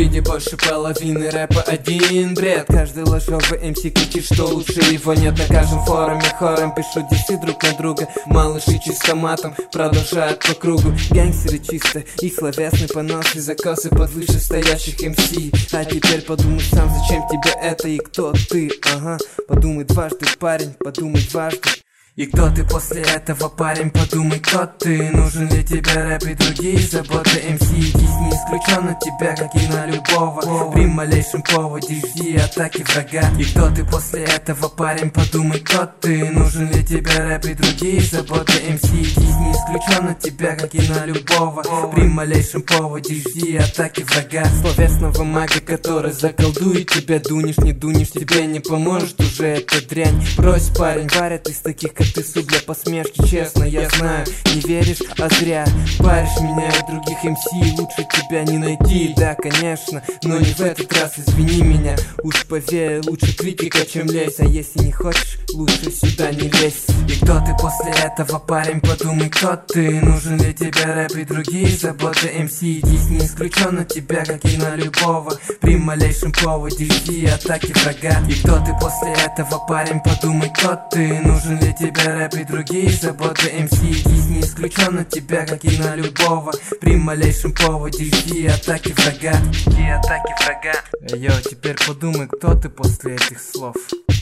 виде больше половины рэпа один бред. Каждый ложовый МС кричит, что лучше его нет. На каждом форуме хором пишут дисы друг на друга. Малыши чисто матом продолжают по кругу. Гангстеры чисто, их словесный понос и закосы под вышестоящих МС. А теперь подумай сам, зачем тебе это и кто ты. Ага, подумай дважды, парень, подумай дважды. И кто ты после этого, парень, подумай, кто ты. Нужен ли тебе рэп и другие заботы МС? Здесь не исключен от тебя, как и на любого. При малейшем поводе жди атаки врага. И кто ты после этого, парень, подумай, кто ты. Нужен ли тебе рэп и другие заботы МС? Здесь не исключен от тебя, как и на любого. При малейшем поводе жди атаки врага. Словесного мага, который заколдует тебя. Дунешь, не дунешь, тебе не поможет уже эта дрянь. Брось, парень, варят из таких, как ты, суп для посмешки. Честно, я знаю, не веришь, а зря. Паришь меня и других МС, лучше тебя не найти. Да, конечно, но не в этот раз, извини меня. Уж поверь, лучше критика, чем лезь. А если не хочешь, лучше сюда не лезь. И кто ты после этого, парень, подумай, кто ты. Нужен ли тебе рэп и другие заботы МС? Здесь не исключен от тебя, как и на любого. При малейшем поводе жди атаки врага. И кто ты после этого, парень, подумай, кто ты. Нужен ли тебе рэп и другие заботы МС? Здесь не исключен от тебя, как и на любого. При малейшем поводе жди атаки врага. Жди атаки врага. Йо, теперь подумай, кто ты после этих слов.